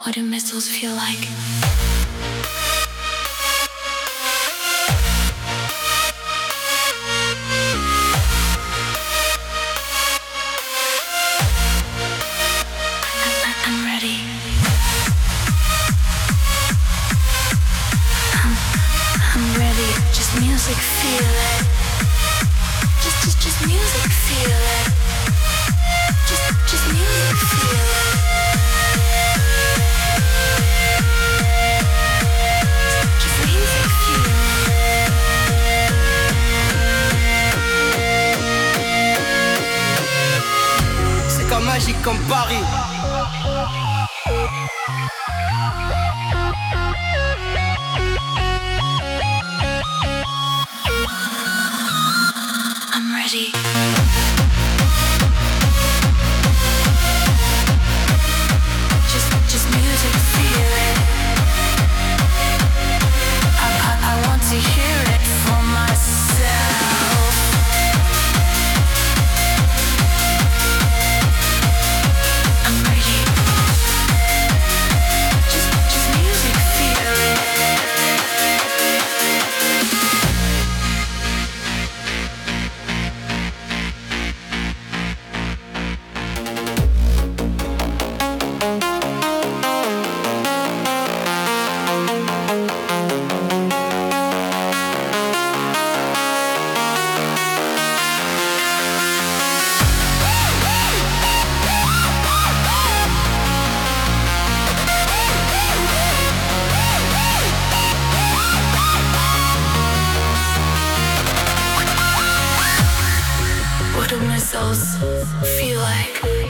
What do missiles feel like? I'm ready. I'm ready. Just music, feel it. Just music, feel it. Just music, feel it. Just music, feel it. C'est comme magique comme Paris. I'm ready. Just music, feel it. I want to hear it for myself. I'm ready. Just music, feel it. What do missiles feel like?